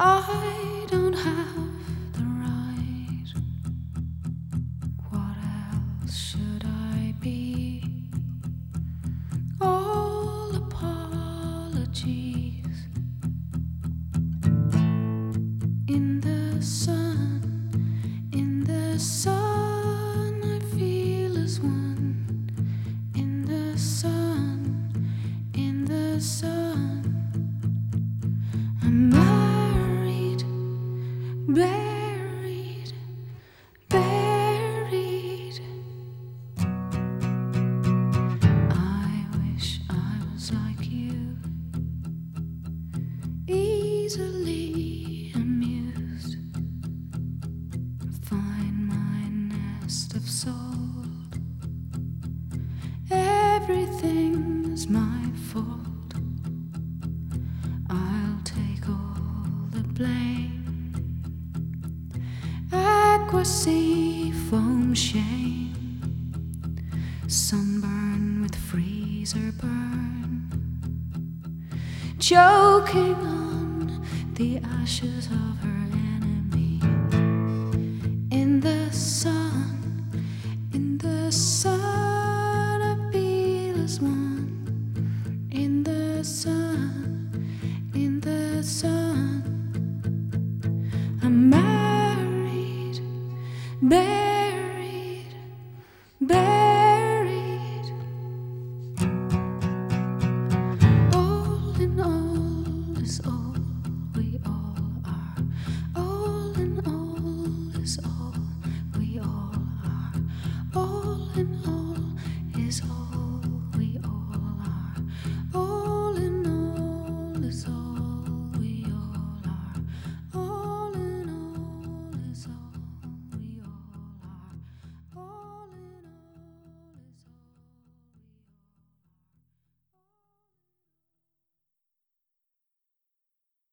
I don't have the right. What else should I be? All apologies. In the sun, I feel as one. In the sun, in the sun, I'm married, buried, buried. I wish I was like you, easily amused. Find my nest of salt. Everything's my fault. I'll take all the blame. Aqua sea foam shame. Sunburn with freezer burn. Choking on the ashes of her enemy. In the sun, I feel as one. In the sun.